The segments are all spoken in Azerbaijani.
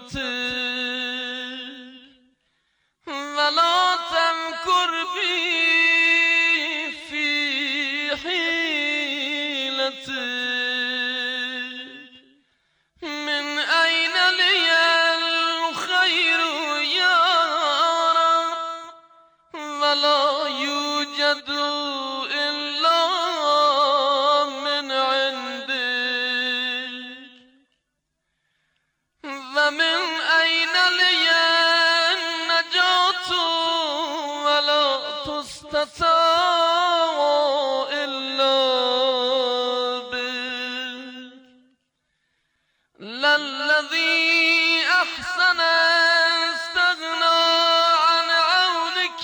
ولا تمكر بي في حيلتك من أين لي الخير يا رب ولا يوجد إلا من عندك ومن أين لي النجاة ولا تستطاع إلا بك للذي أحسن استغنى عن عونك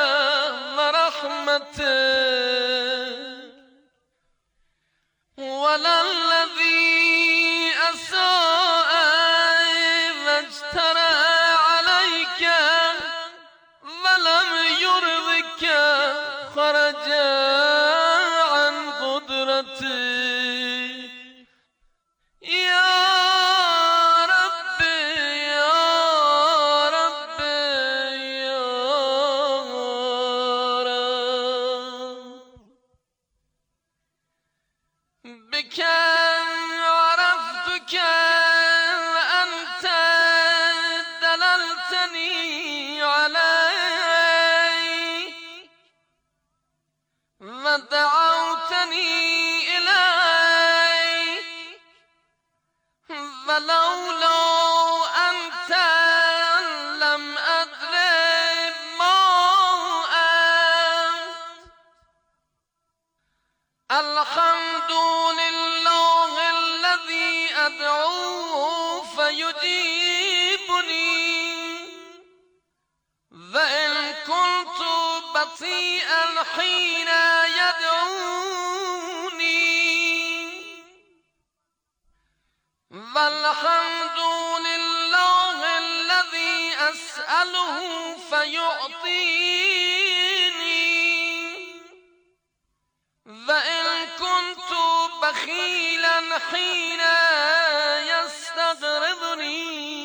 ورحمتك وللذي أساء واجترى عليك ولم يرضك خرج عن قدرتك يا رب يا رب يا رب بك عرفتك وأنت دللتني عليه ودعوتني إليه ولولا أنت لم أدرك ما أنت الحمد لله الذي أدعوه فيجيبني وإن كنت بطيئا حين يدعوني والحمد لله الذي أسأله فيعطيني وإن كنت بخيلا حين يستغرضني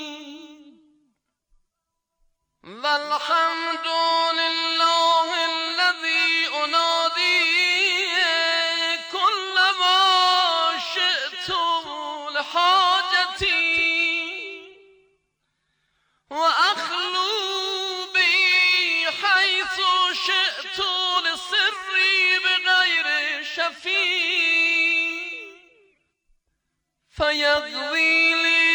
والحمد لله الذي أنادي كلما شئت لحاجتي وأخلو بي حيث شئت لسري بغير شفيع فيقضي لي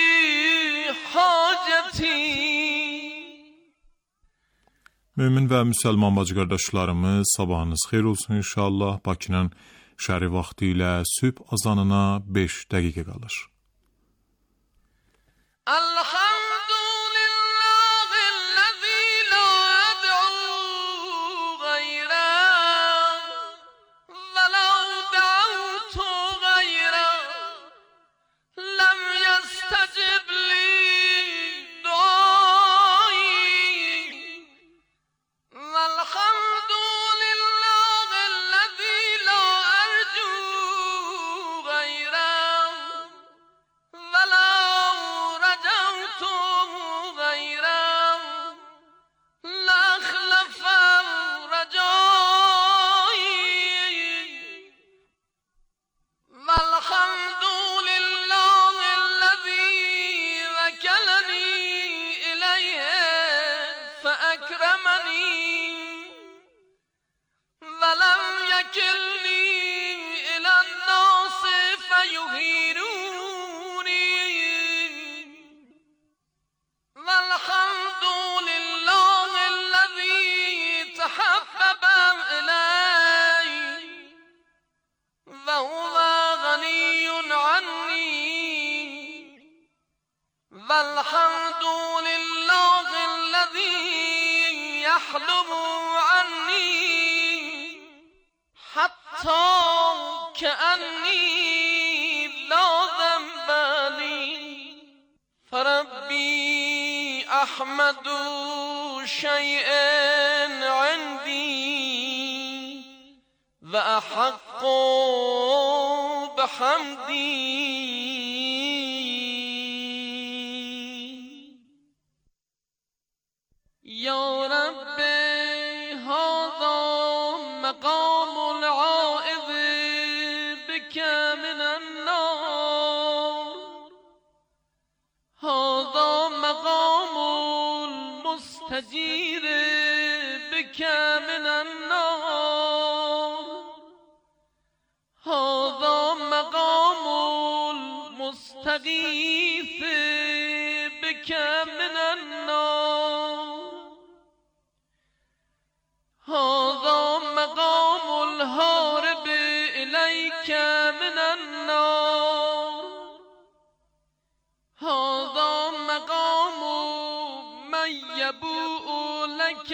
حاجتي. Mömin və müsəlman bacı qardaşlarımız, sabahınız xeyir olsun inşallah. Bakının şəri vaxtı ilə sübh azanına 5 dəqiqə qalır. والحمد لله الذي يحلم عني حتى كأني لا ذنب لي فربي أحمد شيء عندي وأحق بحمدي من النار هذا مقام المستجير بك من النار هذا مقام المستغيث بك من النار هذا مقام الهارب إليك من النار هذا مقام من يبوء لك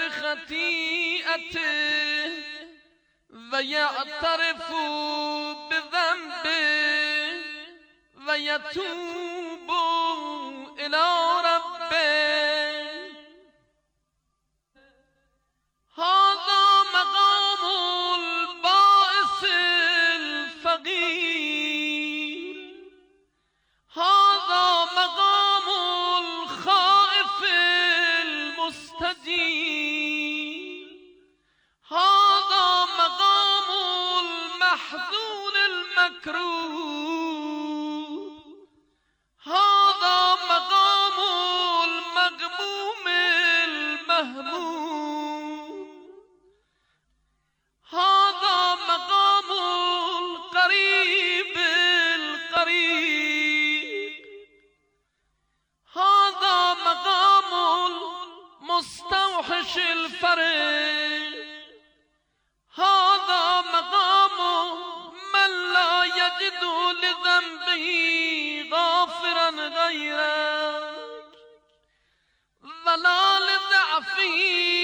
بخطيئته ويعترف بذنبه ويتوب إلى ربه هذا مقام البائس الفقير هذا مقام الخائف المستجير هذا مقام المحزون المكروه هذا مقام المغموم المهموم هذا مقام القريب القريب هذا مقام المستوحش الفرج هذا مقام من لا يجد لذنبه غافرا غيرك ولا لضعفه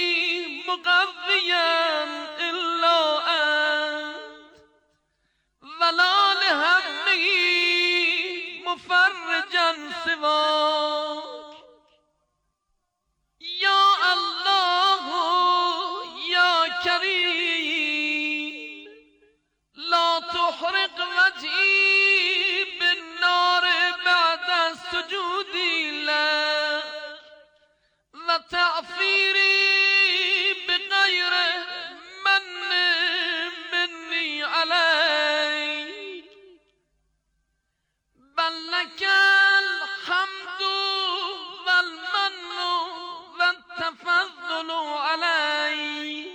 مقويا إلا أنت ولا لهمه مفرجا سواك يا الله يا كريم لا تحرق وجهي بالنار بعد سجودي لك وتعفيري بغير من مني عليك بل لك الحمد والمن والتفضل علي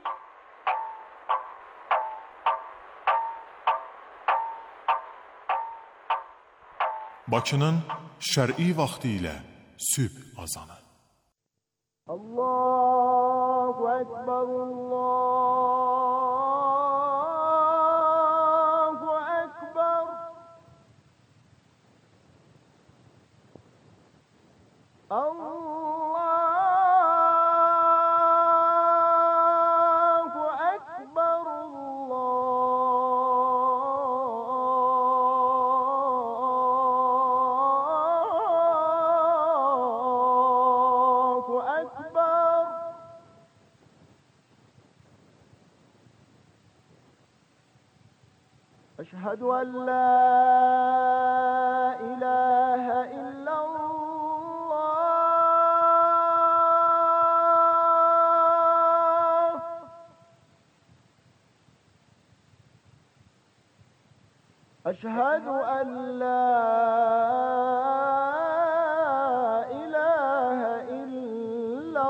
Bakının şər'i vaxtı ilə sübh azanı. Allahu Ekber, Allahu Ekber. Allahu Ekber, Allahu Ekber. أشهد أن لا إله إلا الله أشهد أن لا إله إلا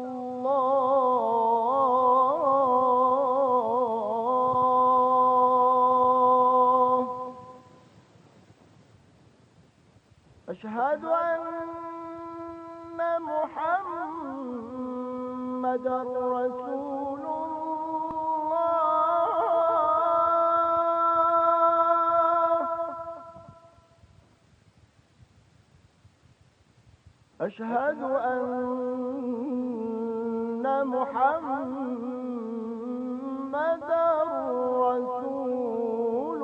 الله أشهد أن محمدا رسول الله أشهد أن محمدا رسول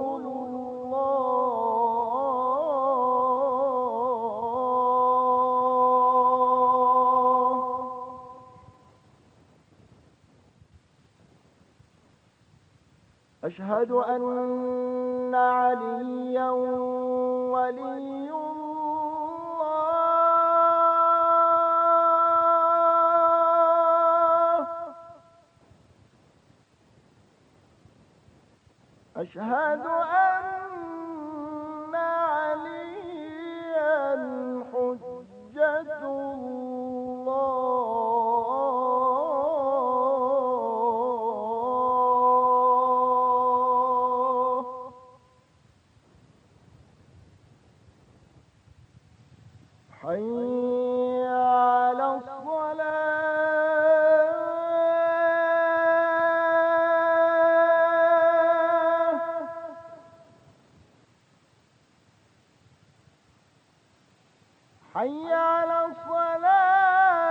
الله أشهد أن عليا ولي الله أشهد أن حي على الصلاة حي على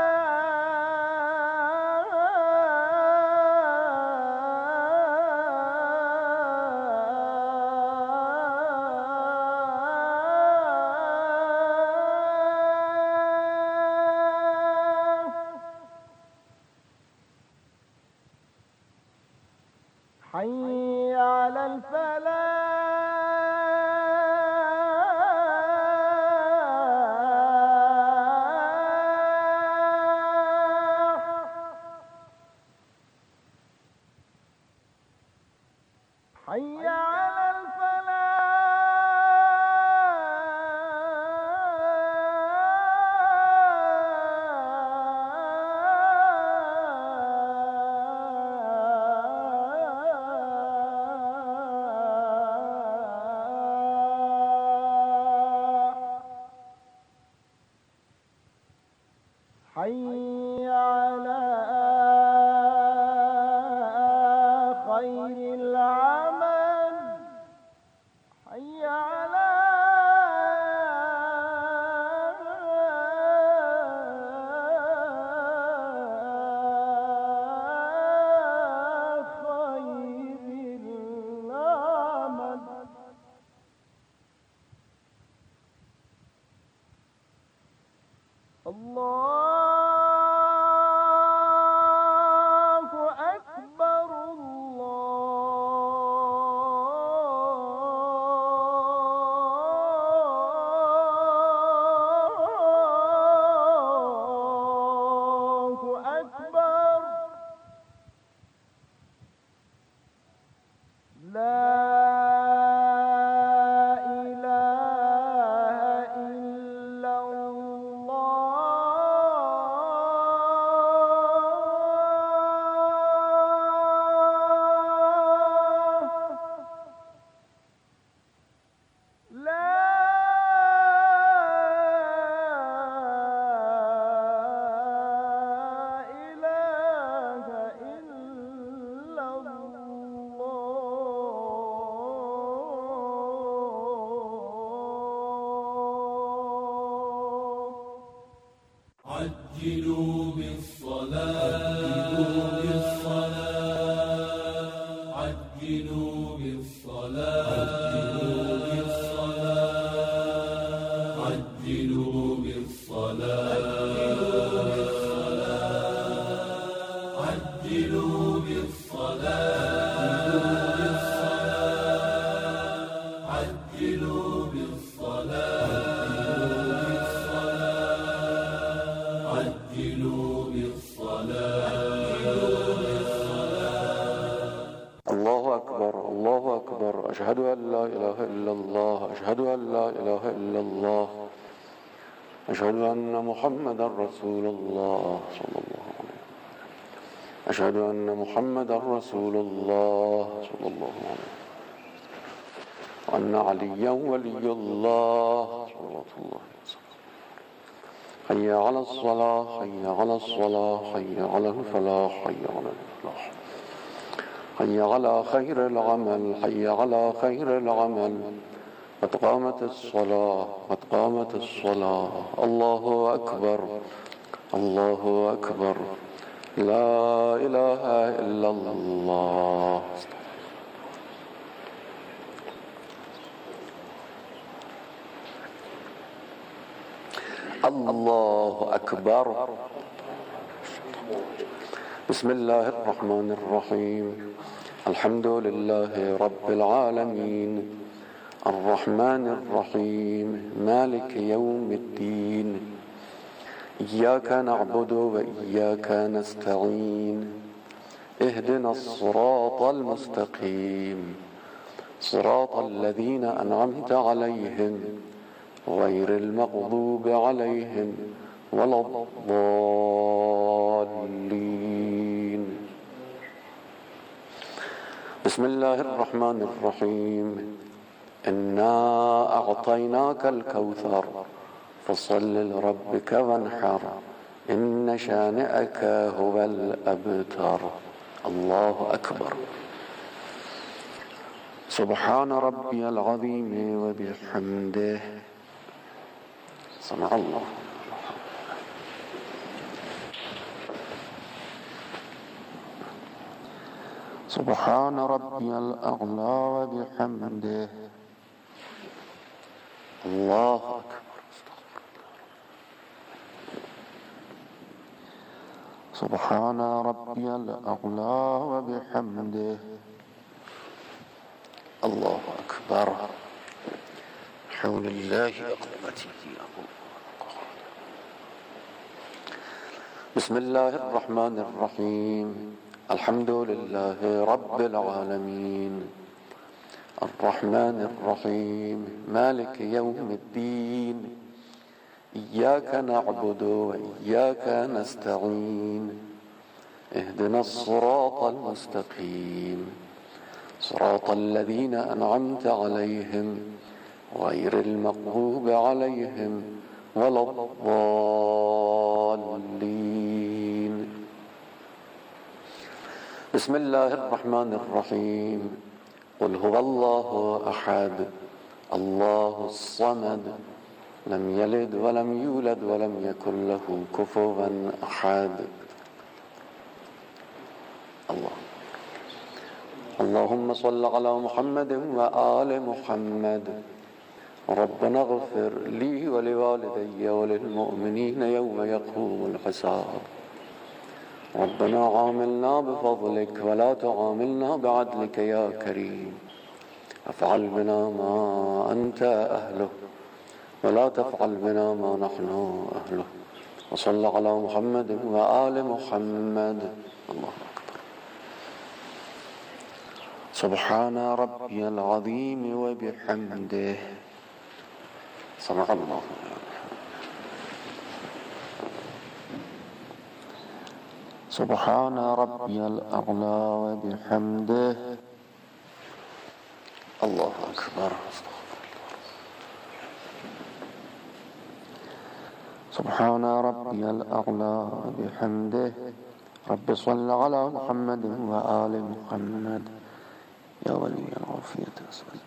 حي على الفلاح حي على الفلاح حي على خير العمل حي على خير العمل الله أكبر الله أكبر لا إله إلا الله لا إله إلا الله عجلوا بالصلاة عجلوا بالصلاة عجلوا بالصلاة عجلوا بالصلاة عجلوا بالصلاة عجلوا بالصلاة الله أكبر الله أكبر أشهد أن لا إله إلا الله أشهد أن لا إله إلا الله أشهد أن محمدا رسول الله صلى الله عليه وسلم أشهد أن محمدا رسول الله صلى الله عليه وسلم وأن عليا ولي الله صلى الله عليه وسلم حي على الصلاة حي على الصلاة حي على الفلاح حي على الفلاح حي على خير العمل حي على خير العمل قد قامت الصلاة قد قامت الصلاة الله أكبر الله أكبر لا إله إلا الله الله أكبر بسم الله الرحمن الرحيم الحمد لله رب العالمين الرحمن الرحيم مالك يوم الدين إياك نعبد وإياك نستعين اهدنا الصراط المستقيم صراط الذين أنعمت عليهم غير المغضوب عليهم ولا الضالين بسم الله الرحمن الرحيم إنا أعطيناك الكوثر فصل لربك وانحر إن شانئك هو الأبتر. الله أكبر. سبحان ربي العظيم وبحمده. سمع الله. سبحان ربي الأعلى وبحمده. الله أكبر. سبحان ربي الأعلى وبحمده. الله أكبر. حول الله أقوته. بسم الله الرحمن الرحيم. الحمد لله رب العالمين الرحمن الرحيم مالك يوم الدين إياك نعبد وإياك نستعين اهدنا الصراط المستقيم صراط الذين أنعمت عليهم غير المغضوب عليهم ولا الضالين. بسم الله الرحمن الرحيم. قل هو الله أحد الله الصمد لم يلد ولم يولد ولم يكن له كفوا أحد. اللهم صل على محمد وآل محمد. ربنا اغفر لي ولوالدي وللمؤمنين يوم يقوم الحساب. ربنا عاملنا بفضلك ولا تعاملنا بعدلك يا كريم. افعل بنا ما أنت أهله ولا تفعل بنا ما نحن أهله. وصل على محمد وآل محمد. الله أكبر. سبحان ربي العظيم وبحمده. سمع الله. سبحان ربي الأعلى وبحمده. الله أكبر. سبحان ربي الأعلى وبحمده. رب صل على محمد وآل محمد. يا ولي العافية أسألك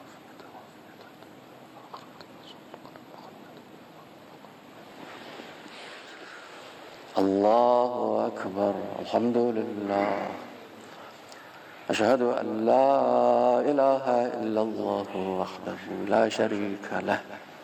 الله أكبر. الحمد لله. أشهد أن لا إله إلا الله وحده لا شريك له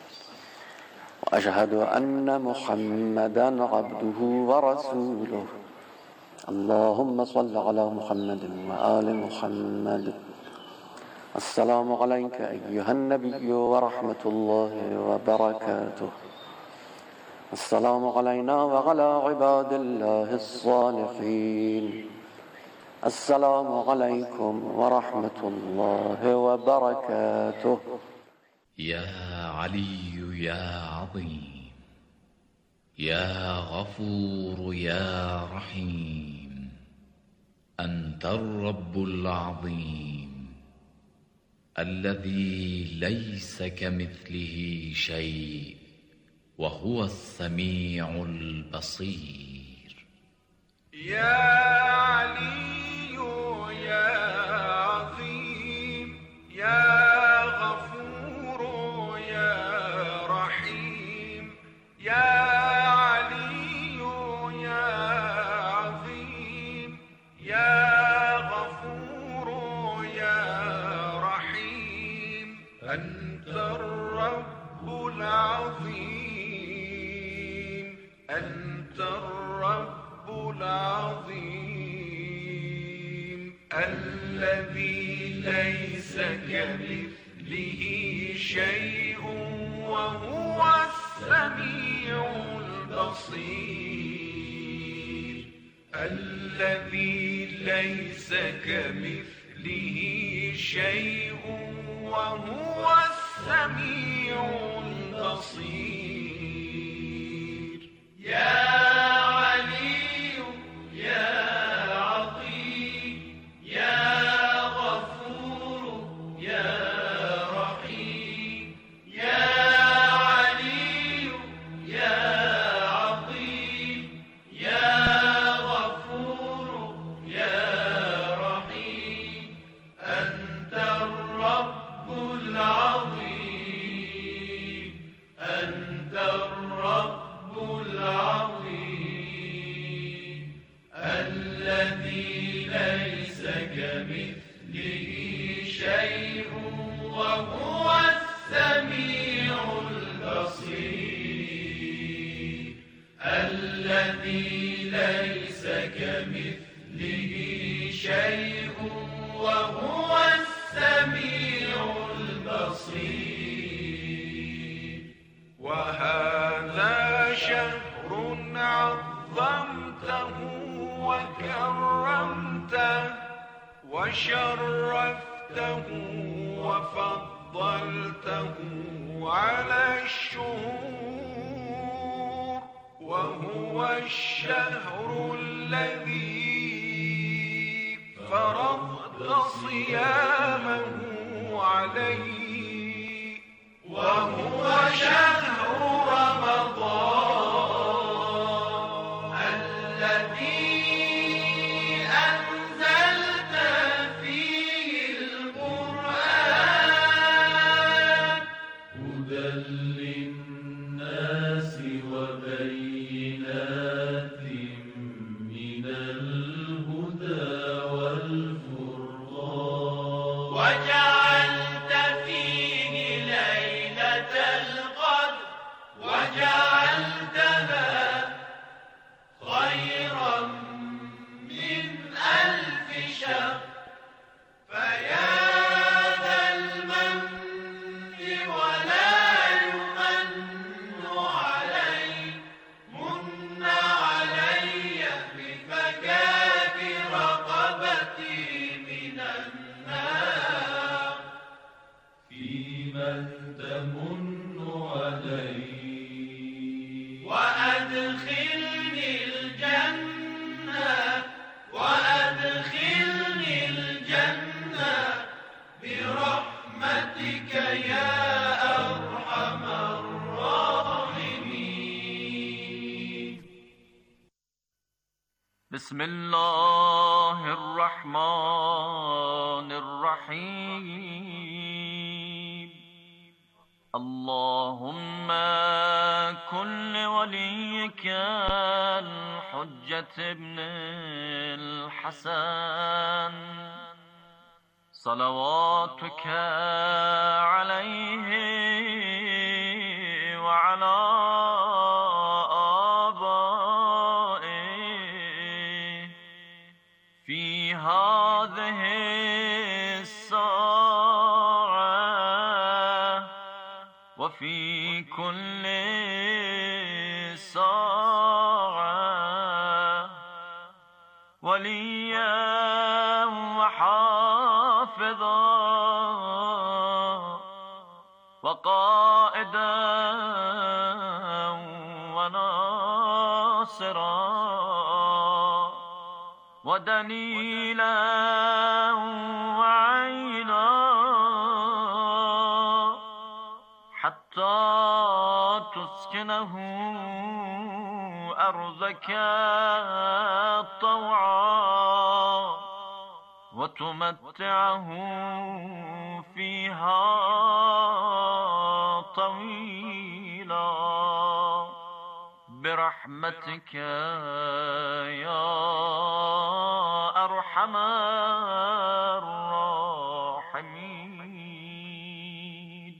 وأشهد أن محمدا عبده ورسوله. اللهم صل على محمد وآل محمد. السلام عليك أيها النبي ورحمة الله وبركاته. السلام علينا وعلى عباد الله الصالحين. السلام عليكم ورحمة الله وبركاته. يا علي يا عظيم يا غفور يا رحيم أنت الرب العظيم الذي ليس كمثله شيء وهو السميع البصير. يا علي يا عظيم يا غفور يا رحيم يا علي يا عظيم يا غفور يا رحيم أنت الرب العظيم أنت الرب العظيم الذي ليس كمثله شيء وهو السميع البصير الذي ليس كمثله شيء وهو السميع البصير. يا علي يا عظيم يا غفور يا رحيم يا علي الذي ليس كمثله شيء وهو السميع البصير وهذا شهر عظمته وكرمته وشرفته وفضلته على الشهور وهو الشهر الذي فرضت صيامه عليه وهو شهر رمضان الذي أنزلت فيه القرآن هدى للناس وبينات من الهدى والفرقان وجعلت فيه ليلة القدر وجعلتها خيرا من 1000 شهر فيا ذا المن ولا يمن علي من علي بفكاك رقبتي من النار فيمن تمن علي وأدخلني الجنة وأدخلني الجنة برحمتك يا أرحم الراحمين بسم الله الرحمن الرحيم اللهم كن لوليك الحجة ابن الحسن صلواتك عليه وعلى آبائه في هذه الساعة وفي كل ساعة وليا وحافظا وقائدا وناصرا ودليلا وعينا حتى تسكنه أرضك طوعا وتمتعه فيها طويلا برحمتك يا أرحم الراحمين.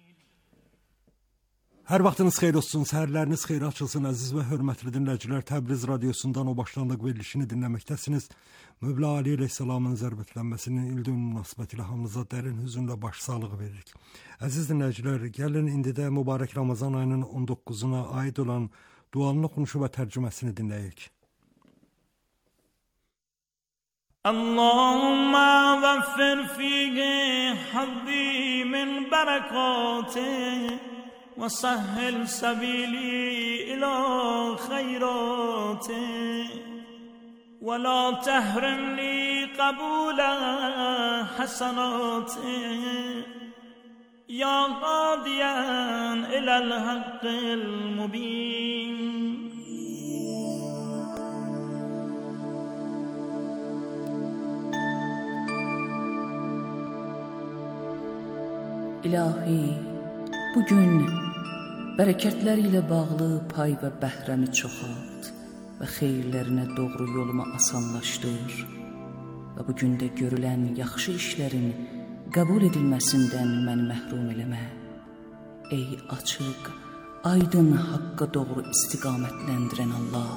Hər vaxtınız xeyir olsun, səhərləriniz xeyir açılsın əziz və hörmətli dinləyicilər. Təbriz radiosundan o başlanlıq verilişini dinləməkdəsiniz. Mövla Ali əleyhissalamın zərbətlənməsinin ildönümü münasibətilə hamınıza dərin hüzünlə başsağlığı veririk. Əziz dinləyicilər, gəlin indi də mübarək Ramazan ayının 19-una aid olan duanın oxunuşu və tərcüməsini dinləyək. Allahumma vaffir fihi haddi min barakatih وسهل سبيلي إلى خيراته ولا تحرمني قبول حسناته يا هاديا إلى الحق المبين. İlahi, bugün bərəkətlər ilə bağlı pay və bəhrəmi çoxalt və xeyirlərinə doğru yolumu asanlaşdır və bugün də görülən yaxşı işlərin qəbul edilməsindən məni məhrum eləmə. Ey açıq, aydın haqqa doğru istiqamətləndirən Allah.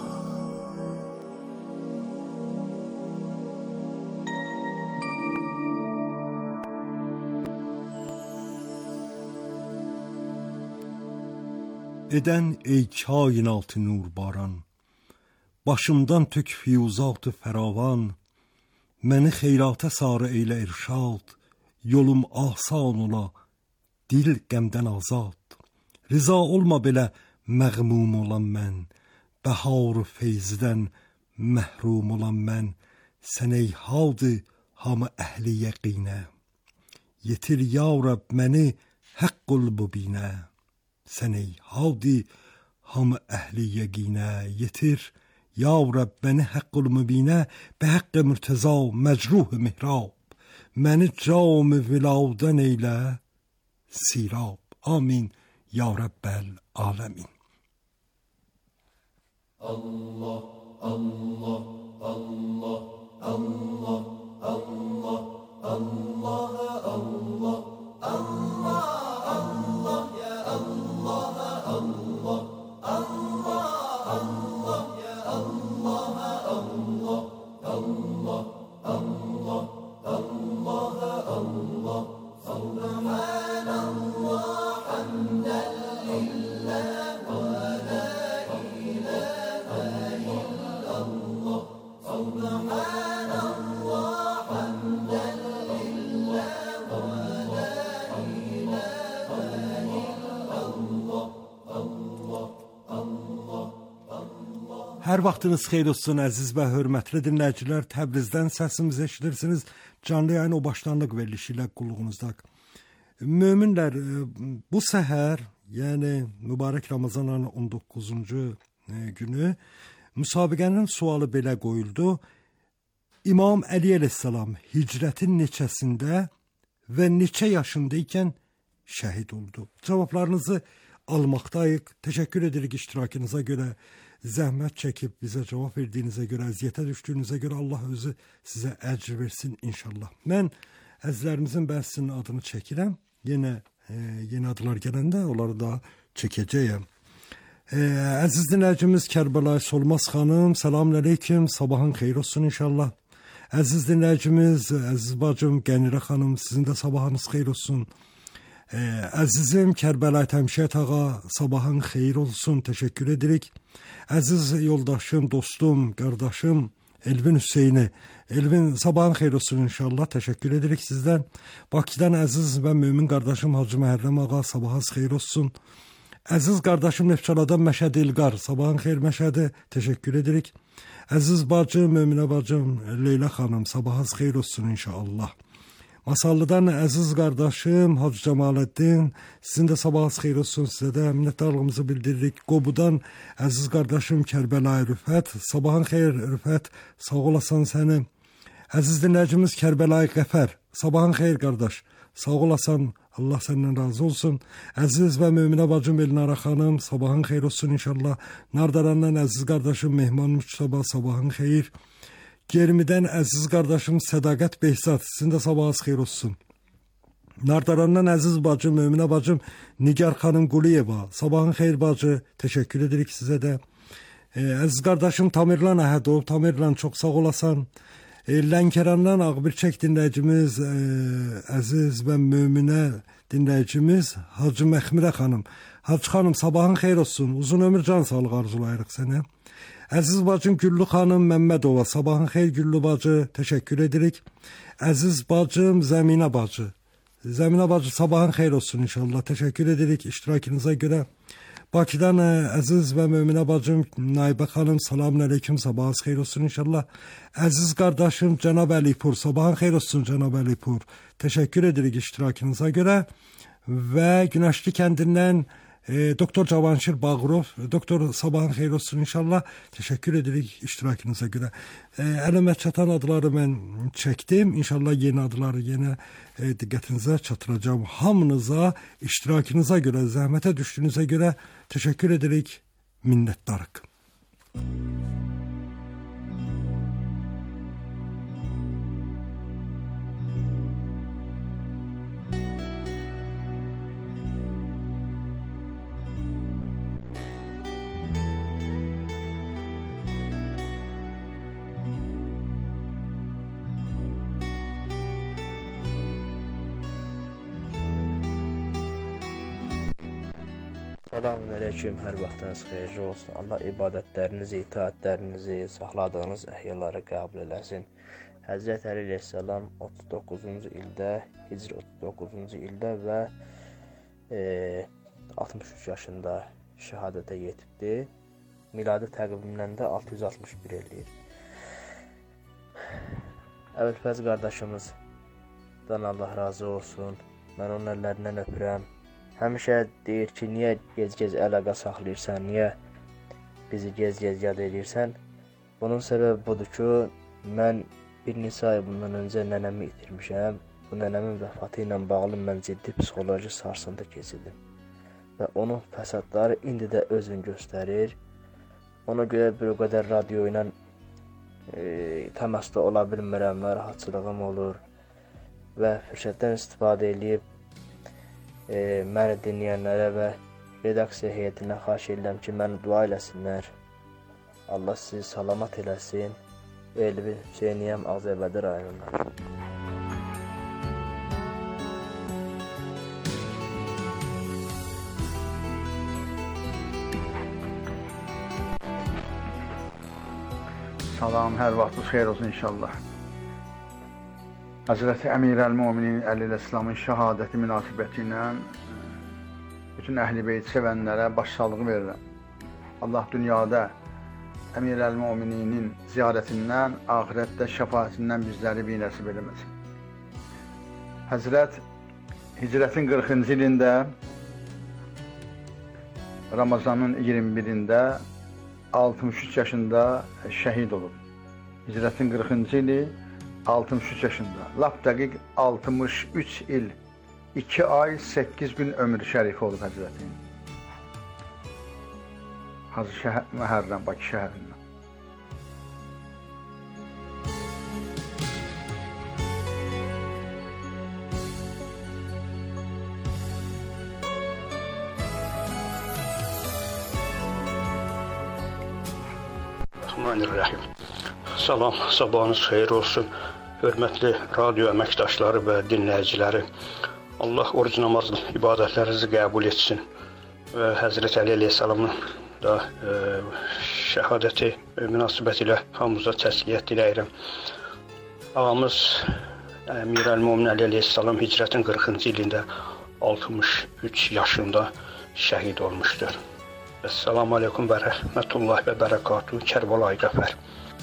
Edən ey kainatı nur baran, başımdan tök fiyuzatı fəravan, məni xeyrata sarı eylə irşad, yolum asan ola, dil qəmdən azad. Riza olma belə məğmum olan mən, bəhar-ı feyzdən məhrum olan mən, sən ey haldı hamı əhli yəqinə, yetir ya Rəbb məni həqqul mubinə. Sən ey haldı hamı əhli yəqinə, yetir ya Rəbb məni həqqul mubinə, bəhəqqə mürtəza məcruh mihrab, məni cam-ı viladən eylə sirab. Amin ya Rəbbəl aləmin. Allah, Allah, Allah, Allah, Allah, Allah, Allah, Allah, Allah, ya Allah, Allah, Allah, Allah, ya Allah, Allah, Allah, Allah, Allah, Allah, Subhanallah, hamdan lillah wa la ilaha illallah, Subhanallah, hamdan lillah wa la ilaha illallah, Allah, Allah, Allah. Hər vaxtınız xeyir olsun əziz və hörmətli dinləyicilər. Təbrizdən səsimizi eşidirsiniz. Canlı yayın o başlanlıq verilişi ilə qulluğunuzda. Möminlər, bu səhər, yəni mübarək Ramazan ayının 19-cu günü müsabiqənin sualı belə qoyuldu. İmam Əli əleyhissalam hicrətin neçəsində və neçə yaşındaykən şəhid oldu? Cavablarınızı almaqdayıq. Təşəkkür edirik iştirakınıza görə. Zəhmət çəkib bizə cavab verdiyinizə görə, əziyyətə düşdüyünüzə görə Allah özü sizə əcr versin inşallah. Mən əzizlərimizin bəzisinin adını çəkirəm. Yenə yeni adlar gələndə onları da çəkəcəyəm. Əziz dinləyicimiz Kərbəlayı Solmaz xanım, salamün aleyküm, sabahın xeyir olsun inşallah. Əziz dinləyicimiz, əziz bacım Qənirə xanım, sizin də sabahınız xeyir olsun. Əzizim Kərbəlayı Təmşət ağa, sabahın xeyir olsun, təşəkkür edirik. Əziz yoldaşım, dostum, qardaşım Elvin Hüseyni, Elvin sabahın xeyir olsun inşallah, təşəkkür edirik sizdən. Bakıdan əziz və mömin qardaşım Hacı Məhərrəm ağa, sabahınız xeyir olsun. Əziz qardaşım Neftçaladan Məşəd İlqar, sabahın xeyir Məşədi, təşəkkür edirik. Əziz bacım, möminə bacım Leyla xanım, sabahınız xeyir olsun inşallah. Masallıdan əziz qardaşım Hacı Cəmaləddin, sizin də sabahınız xeyir olsun, sizə də minnətdarlığımızı bildiririk. Qobudan əziz qardaşım Kərbəlayı Rüfət, sabahın xeyir Rüfət, sağ olasan səni. Əziz dinləyicimiz Kərbəlayı Qəfər, sabahın xeyir qardaş, sağ olasan, Allah səndən razı olsun. Əziz və möminə bacım Elnara xanım, sabahın xeyir olsun inşallah. Nardarandan əziz qardaşım Mehman Müçtəba, sabahın xeyir. Germidən əziz qardaşım Sədaqət Behzad, sizin də sabahınız xeyir olsun. Nardarandan əziz bacım, möminə bacım Nigar xanım Quliyeva, sabahın xeyir bacı, təşəkkür edirik sizə də. Əziz qardaşım Tamirlan Əhədov, Tamirlan çox sağ olasan. Lənkərandan Ağbirçək dinləyicimiz, əziz və möminə dinləyicimiz Hacı Məxmirə xanım. Hacı xanım sabahın xeyir olsun, uzun ömür can sağlıq arzulayırıq sənə. Əziz bacım Güllü xanım Məmmədova, sabahın xeyir Güllü bacı, təşəkkür edirik. Əziz bacım Zəminə bacı, Zəminə bacı sabahın xeyir olsun inşallah, təşəkkür edirik iştirakınıza görə. Bakıdan əziz və möminə bacım Naibə xanım, salamün aleyküm, sabahınız xeyir olsun inşallah. Əziz qardaşım Cənab Əlipur, sabahın xeyir olsun Cənab Əlipur, təşəkkür edirik iştirakınıza görə. Və Günəşli kəndindən Doktor Cavanşir Bağırov, doktor sabahın xeyir olsun inşallah, təşəkkür edirik iştirakınıza görə. Əlimə çatan adları mən çəkdim, inşallah yeni adları yenə diqqətinizə çatdıracağım. Hamınıza iştirakınıza görə, zəhmətə düşdüyünüzə görə təşəkkür edirik, minnətdarıq. Selamünaleyküm, hər vaxtınız xeyirli olsun. Allah ibadətlərinizi, itaətlərinizi, saxladığınız əhyaları qəbul eləsin. Həzrət Əli əleyhissalam 39-cu ildə, Hicr 39-cu ildə və 63 yaşında şəhadətə yetibdi. Miladi təqvimdən də 661 eləyir. Əvvəlfəz qardaşımızdan Allah razı olsun. Mən onun əllərindən öpürəm. Həmişə deyir ki, niyə gec-gec əlaqə saxlayırsan, niyə bizi gec-gec yad edirsən? Bunun səbəbi budur ki, mən bir neçə ay bundan öncə nənəmi itirmişəm. Bu nənəmin vəfatı ilə bağlı mən ciddi psixoloji sarsıntı keçirdim. Və onun fəsadları indi də özünü göstərir. Ona görə bir o qədər radio ilə təmasda ola bilmirəm, narahatçılığım olur. Və fürsətdən istifadə edib məni dinləyənlərə və redaksiya heyətinə xahiş edirəm ki, məni dua eləsinlər. Allah sizi salamat eləsin. Elvi Hüseyniyəm, Ağcabədi rayonundan. Salam, hər vaxtınız xeyir olsun inşallah. Həzrəti Əmirəl-Möminin Əli əleyhissalamın şəhadəti münasibəti ilə bütün əhl-i beyt sevənlərə başsağlığı verirəm. Allah dünyada Əmirəl-Möminin ziyarətindən, axirətdə şəfaətindən bizləri bir nəsib eləməsin. Həzrət hicrətin 40-cı ilində Ramazanın 21-də 63 yaşında şəhid olub. Hicrətin 40-cı ili 63 yaşında. Lap dəqiq 63 il, 2 ay, 8 gün ömrü şərifi olub Həzrətin. Hacı Məhərrəm, Bakı şəhərindən. Bismillahirrahmanirrahim. Salam, sabahınız xeyir olsun. Hörmətli radio əməkdaşları və dinləyiciləri. Allah oruc namaz ibadətlərinizi qəbul etsin. Və Həzrət Əli əleyhissalamın da şəhadəti münasibəti ilə hamımıza təsliyyət diləyirəm. Ağamız Əmirəl-Mömin Əli əleyhissalam hicrətin 40-cı ilində 63 yaşında şəhid olmuşdur. Esselamu aleyküm və rəhmətullah və bərəkatuhu. Kərbəlayi Qəfər.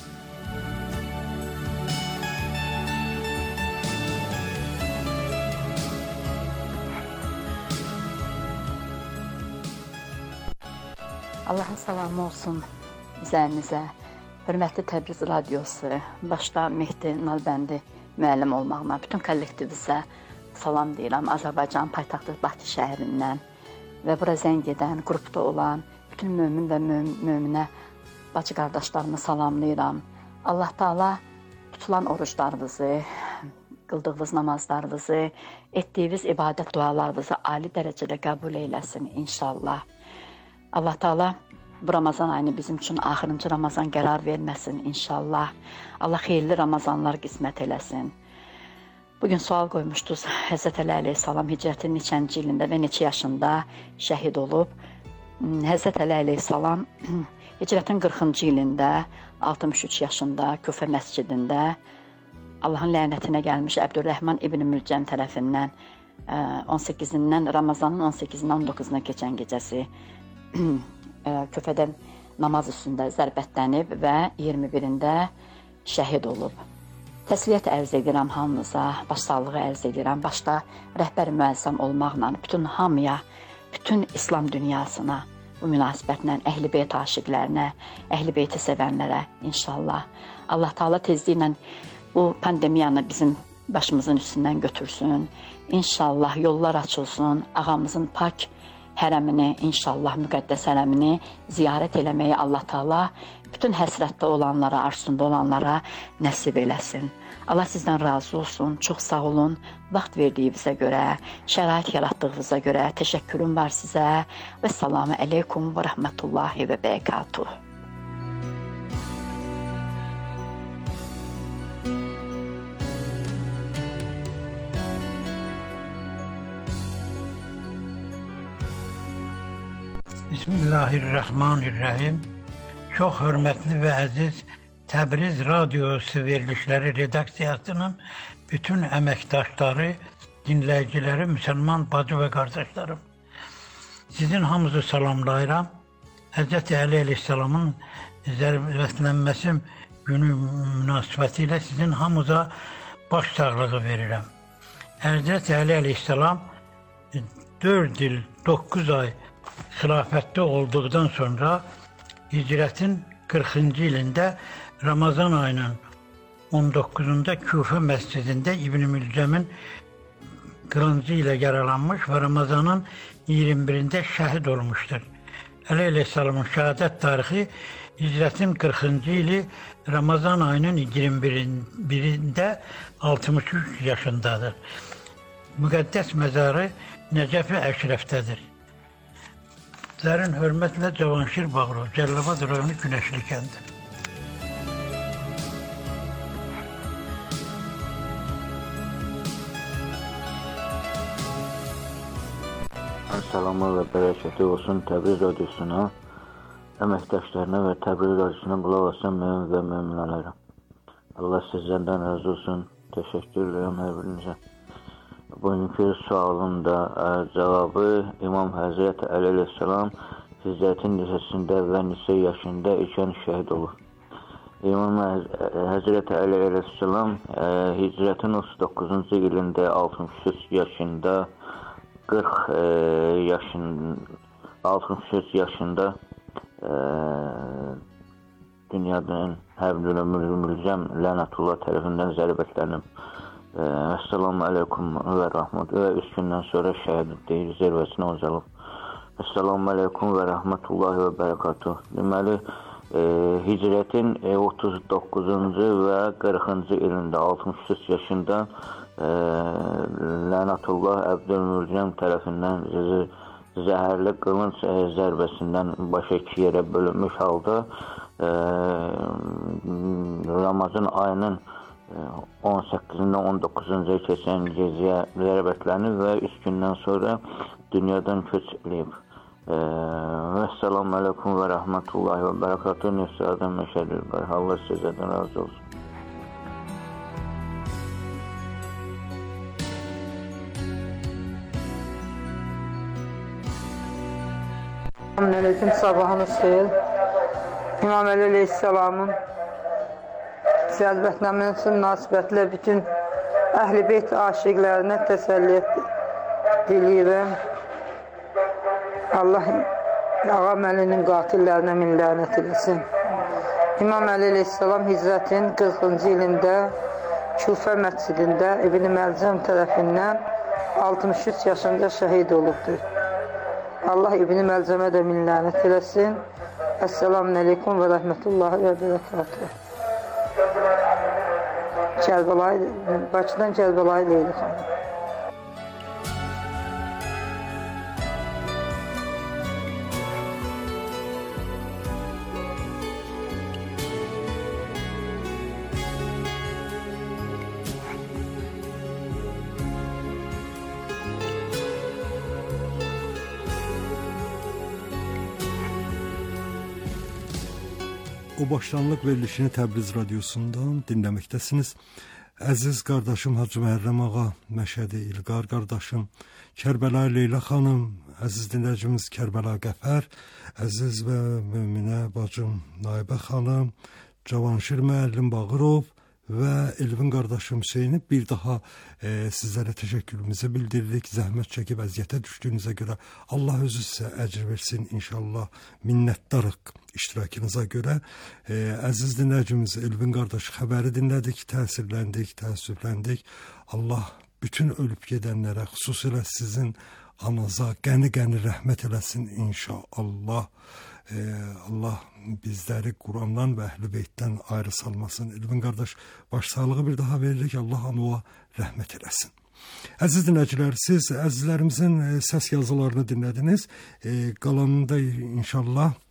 Allahın salamı olsun üzərinizə. Hörmətli Təbriz radiosu, başda Mehdi Nalbəndi müəllim olmaqla bütün kollektivizə salam deyirəm. Azərbaycan paytaxtı Bakı şəhərindən və bura zəng edən, qrupda olan bütün mömin və möminə bacı qardaşlarımı salamlayıram. Allah Taala tutulan oruclarınızı, qıldığınız namazlarınızı, etdiyiniz ibadət dualarınızı ali dərəcədə qəbul eyləsin inşallah. Allah Taala bu Ramazan ayını bizim üçün axırıncı Ramazan qərar verməsin inşallah. Allah xeyirli Ramazanlar qismət eləsin. Bugün sual qoymuşdunuz, Həzrət Əli əleyhissalam hicrətin neçənci ilində və neçə yaşında şəhid olub. Həzrət Əli əleyhissalam hicrətin 40-cı ilində 63 yaşında Küfə məscidində Allahın lənətinə gəlmiş Əbdürrəhman İbn Mülcəm tərəfindən 18-dən Ramazanın 18-dən 19-una keçən gecəsi Küfədən namaz üstündə zərbətlənib və 21-də şəhid olub. Təsliyyət ərz edirəm hamınıza, başsağlığı ərz edirəm. Başda rəhbər müəzzəm olmaqla bütün hamıya, bütün İslam dünyasına, bu münasibətlə Əhl-i Beyt aşiqlərinə, Əhl-i Beyti sevənlərə inşallah. Allah Taala tezliklə bu pandemiyanı bizim başımızın üstündən götürsün. İnşallah yollar açılsın, ağamızın pak hərəmini, inşallah müqəddəs hərəmini ziyarət eləməyi Allah Taala bütün həsrətdə olanlara, arzusunda olanlara nəsib eləsin. Allah sizdən razı olsun, çox sağ olun. Vaxt verdiyinizə görə, şərait yaratdığınıza görə təşəkkürüm var sizə. Və salamu aleykum və rəhmətullahi və bərəkatuhu. Bismillahirrahmanirrahim. Çox hörmətli və əziz Təbriz Radiosu verilişləri redaksiyasının bütün əməkdaşları, dinləyiciləri, müsəlman bacı və qardaşlarım. Sizin hamınızı salamlayıram. Həzrəti Əli əleyhissalamın zərbətlənməsi günü münasibətilə sizin hamınıza baş sağlığı verirəm. Həzrəti Əli əleyhissalam 4 il, 9 ay xilafətdə olduqdan sonra hicrətin 40-cı ilində Ramazan ayının 19-unda Küfə məscidində İbn Mülcəmin qılıncı ilə yaralanmış və Ramazanın 21-də şəhid olmuşdur. Əli əleyhissalamın şəhadət tarixi hicrətin 40-cı ili Ramazan ayının 21-də 63 yaşındadır. Müqəddəs məzarı Nəcəf-i Əşrəfdədir. Dərin hörmətlə Cavanşir Bağırov, Cəlilabad rayonu Günəşli kəndi. Salamlar və bərəkəti olsun Təbriz Radiosuna, əməkdaşlarına və Təbriz Radiosuna qulaq asan mümin və müminlərə. Allah sizlərdən razı olsun. Təşəkkür edirəm hər birinizə. Bugünkü sualın da cavabı İmam Həzrəti Əli əleyhissalam hicrətin lisəsində və neçə yaşında ikən şəhid olur. İmam Həzrəti Əli əleyhissalam hicrətin 39-cu ilində 63 yaşında 63 yaşında dünyadan Həbdül Mülcəm lənətullah tərəfindən zərbətlənib. Əssalamu aleykum və rəhmət və 3 gündən sonra şəhid deyir, zirvəsinə ucalıb. Əssalamu aleykum və rəhmətullahi və bərəkatuh. Deməli, hicrətin 39-cu və 40-cı ilində 63 yaşında lənətullah Əbdülmülcəm tərəfindən zəhərli qılınc zərbəsindən başı 2 yerə bölünmüş halda Ramazan ayının 18-dən 19-cu keçən gecəyə zərbətlənib və 3 gündən sonra dünyadan köç edib. Əssalamu aleykum və rəhmətullahi və bərəkatuhu. Nefsədən məşədir. Allah sizədən razı olsun. Selamünaleyküm, sabahınız xeyir. İmam Əli əleyhissalamın zərbətlənməsi münasibətlə bütün Əhl-i Beyt aşiqlərinə təsəlli diləyirəm. Allah Ağam Əlinin qatillərinə min lənət eləsin. İmam Əli əleyhissalam hicrətin 40-cı ilində Küfə məscidində İbn Mülcəm tərəfindən 63 yaşında şəhid olubdur. Allah İbn Mülcəmə də min lənət eləsin. Əssalamu aleykum və rəhmətullahi və bərəkatuhu. Bakıdan Kərbəlayı Leyli xanım. O başlanlıq verilişini Təbriz Radiosundan dinləməkdəsiniz. Əziz qardaşım Hacı Məhərrəm ağa, Məşədi İlqar qardaşım, Kərbəlayı Leyla xanım, əziz dinləyicimiz Kərbəla Qəfər, əziz və müminə bacım Naibə xanım, Cavanşir müəllim Bağırov və Elvin qardaşım Hüseyni bir daha sizlərə təşəkkürümüzü bildiririk. Zəhmət çəkib əziyyətə düşdüyünüzə görə Allah özü sizə əcr versin inşallah. Minnətdarıq iştirakınıza görə. Əziz dinləyicimiz Elvin qardaş xəbəri dinlədik, təsirləndik, təəssüfləndik. Allah bütün ölüb gedənlərə, xüsusilə sizin anaza qəni-qəni rəhmət eləsin inşallah. Allah bizləri Qurandan və Əhl-i Beytdən ayrı salmasın. Elvin qardaş başsağlığı bir daha veririk. Allah ona rəhmət eləsin. Əziz dinləyicilər, siz əzizlərimizin səs yazılarını dinlədiniz. Qalanında inşallah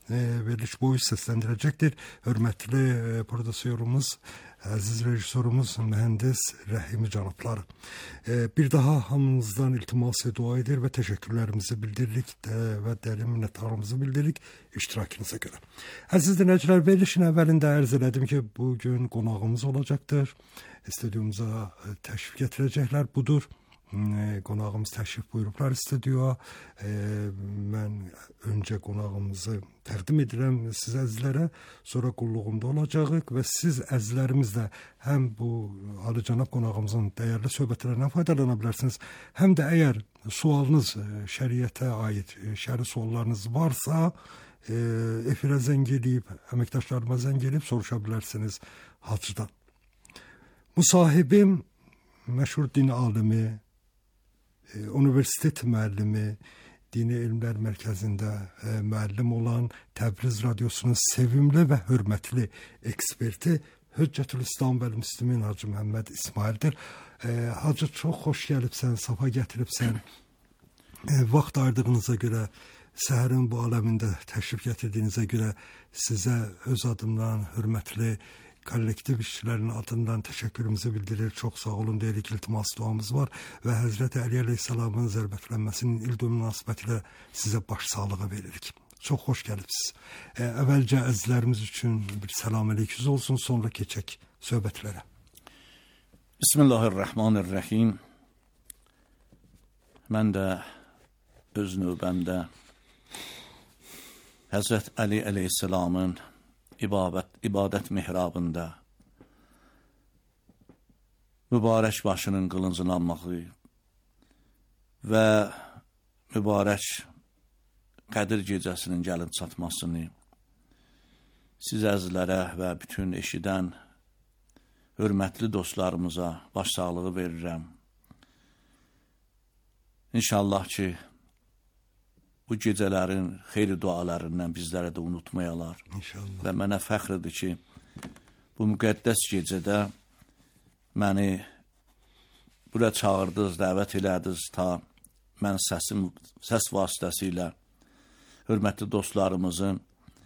veriliş boyu səsləndirəcəkdir. Hörmətli prodüserimiz, əziz rejissorumuz mühəndis Rəhimi cənabları. Bir daha hamınızdan iltimas dua edir və təşəkkürlərimizi bildiririk və dərin minnətdarlığımızı bildiririk iştirakınıza görə. Əziz dinləyicilər, verilişin əvvəlində ərz elədim ki, bugün qonağımız olacaqdır. Studiyumuza təşrif gətirəcəklər. Budur. Qonağımız təşrif buyurublar studiyaya. Mən öncə qonağımızı təqdim edirəm siz əzizlərə, sonra qulluğumda olacağıq və siz əzizlərimiz də həm bu alicənab qonağımızın dəyərli söhbətlərindən faydalana bilərsiniz, həm də əgər sualınız şəriətə aid şəri suallarınız varsa, efirə zəng edib, əməkdaşlarıma zəng edib soruşa bilərsiniz hacıdan. Müsahibim məşhur din alimi, universitet müəllimi, Dini Elmlər Mərkəzində müəllim olan Təbriz Radiosunun sevimli və hörmətli eksperti Hüccətül-İslam və Müslimin Hacı Məhəmməd İsmaildir. Hacı, çox xoş gəlibsən, safa gətiribsən. Vaxt ayırdığınıza görə, səhərin bu aləmində təşrif gətirdiyinizə görə sizə öz adımdan hörmətli kollektiv işçilərin adından təşəkkürümüzü bildirir. Çox sağ olun deyirik, iltimas duamız var və Həzrəti Əli əleyhissalamın zərbətlənməsinin ildönüm münasibətilə sizə baş sağlığı veririk. Çox xoş gəlibsiniz. Əvvəlcə əzizlərimiz üçün bir salam aleyküz olsun, sonra keçək söhbətlərə. Bismillahirrahmanirrahim. Mən də öz növbəmdə Həzrət Əli əleyhissalamın ibadət mihrabında mübarək başının qılıncını almağı və mübarək Qədir gecəsinin gəlib çatmasını siz əzizlərə və bütün eşidən hörmətli dostlarımıza başsağlığı verirəm. İnşallah ki, bu gecələrin xeyri dualarından bizlərə də unutmayalar. İnşallah. Və mənə fəxrdir ki, bu müqəddəs gecədə məni bura çağırdınız, dəvət elədiniz ta mən səs vasitəsilə hörmətli dostlarımızın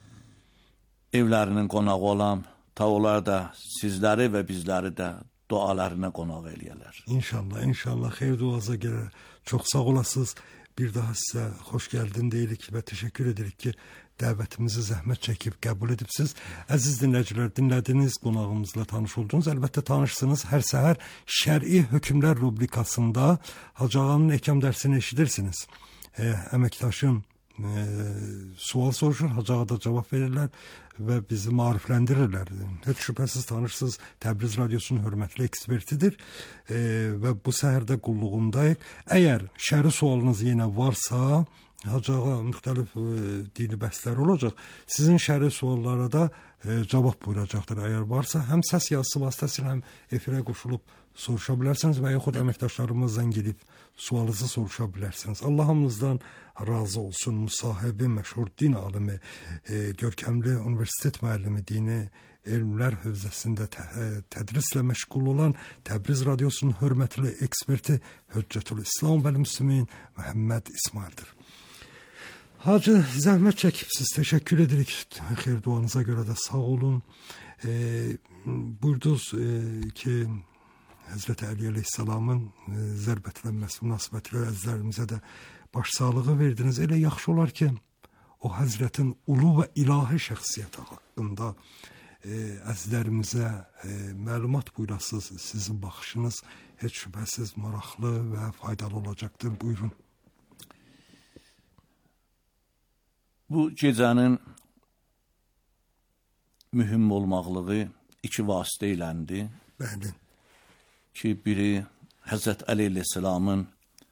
evlərinin qonağı olam, ta onlar da sizləri və bizləri də dualarına qonaq eləyərlər. İnşallah, inşallah xeyir duaza görə çox sağ olasınız. Bir daha sizə xoş gəldin deyirik və təşəkkür edirik ki, dəvətimizi zəhmət çəkib qəbul edibsiniz. Əziz dinləyicilər, dinlədiniz, qonağımızla tanış oldunuz. Əlbəttə tanışsınız. Hər səhər şər'i hökmlər rubrikasında Hacı Ağanın əhkam dərsini eşidirsiniz. Əməkdaşım sual soruşur, Hacı Ağa da cavab verirlər və bizi marifləndirirlər. Heç şübhəsiz tanırsınız, Təbriz Radiosunun hörmətli ekspertidir və bu səhərdə qulluğundayıq. Əgər şəri sualınız yenə varsa, Hacı Ağa müxtəlif dini bəhslər olacaq. Sizin şəri suallara da cavab buyuracaqdır. Əgər varsa, həm səs yazısı vasitəsilə həm efirə qoşulub soruşa bilərsiniz və yaxud əməkdaşlarımızdan gedib sualınızı soruşa bilərsiniz. Allah hamınızdan razı olsun. Müsahibi, məşhur din alimi, görkəmli universitet müəllimi, dini elmlər hövzəsində tədrislə məşğul olan Təbriz Radiosunun hörmətli eksperti Hüccətül-İslam və Müslimin Məhəmməd İsmaildir. Hacı, zəhmət çəkibsiz, təşəkkür edirik. Xeyr duanıza görə də sağ olun. Buyurdunuz ki, Həzrəti Əli əleyhissalamın zərbətlənməsi münasibətilə əzizlərimizə də başsağlığı verdiniz. Elə yaxşı olar ki, o Həzrətin ulu və ilahi şəxsiyyəti haqqında əzizlərimizə məlumat buyurasınız. Sizin baxışınız heç şübhəsiz maraqlı və faydalı olacaqdır. Buyurun. Bu gecənin mühüm olmaqlığı iki vasitə iləndir. Bəli. Ki, biri Həzrət Əli əleyhissalamın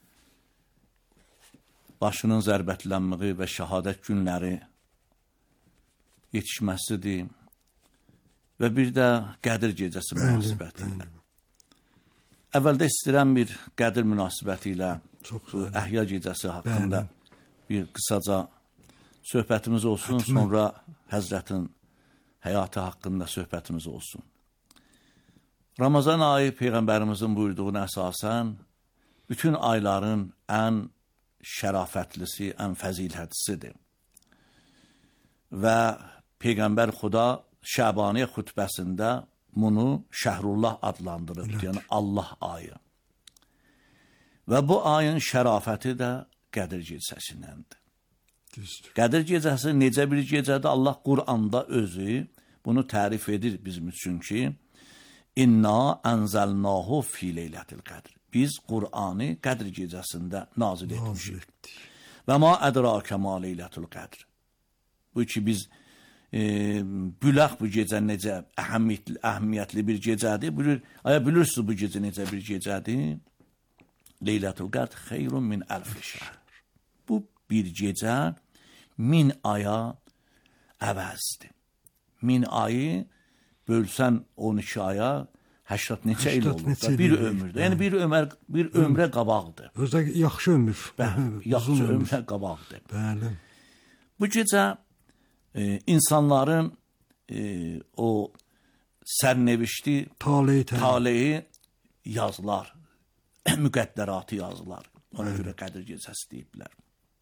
başının zərbətlənməyi və şəhadət günləri yetişməsidir və bir də Qədir gecəsi münasibəti ilə. Əvvəldə istəyirəm bir Qədir münasibəti ilə Əhya gecəsi haqqında bir qısaca söhbətimiz olsun, sonra Həzrətin həyatı haqqında söhbətimiz olsun. Ramazan ayı Peyğəmbərimizin buyurduğuna əsasən bütün ayların ən şərafətlisi, ən fəzilətlisidir. və Peyğəmbər Xuda Şəbaniyə xutbəsində bunu Şəhrullah adlandırıb, yəni Allah ayı. Və bu ayın şərafəti də Qədir gecəsindəndir. Qədir gecəsi necə bir gecədir? Allah Quranda özü bunu tərif edir bizim üçün ki, İnna ənzəlnahu fi leylətil qədr. Biz Qur'anı Qədr gecəsində nazil etmişik. Və ma ədrakə ma leylətul qədr. Bu ki biz bülək bu gecə necə əhəmiyyətli bir gecədir. Bilirsiniz bu gecə necə bir gecədir? Leylətul qədr xeyrun min əlfi şəhr. Bu bir gecə 1000 aya əvəzdir. 1000 ayı bölsən 12 aya 80 neçə il olur da bir ömürdə. Yəni bir ömrə qabaqdır. Özdə yaxşı ömür. Yaxşı ömrə qabaqdır. Bəli. Bu gecə insanların o sərnevişti taleyi yazılar, müqəddəratı yazılar. Ona görə Qədir gecəsi deyiblər.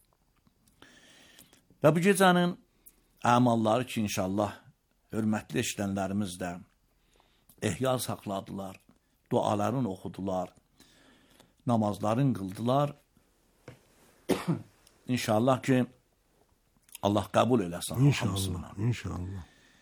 Və bu gecənin əmalları ki, inşallah hörmətli eşidənlərimiz də ehya saxladılar, duaların oxudular, namazların qıldılar. İnşallah ki, Allah qəbul eləsin. İnşallah.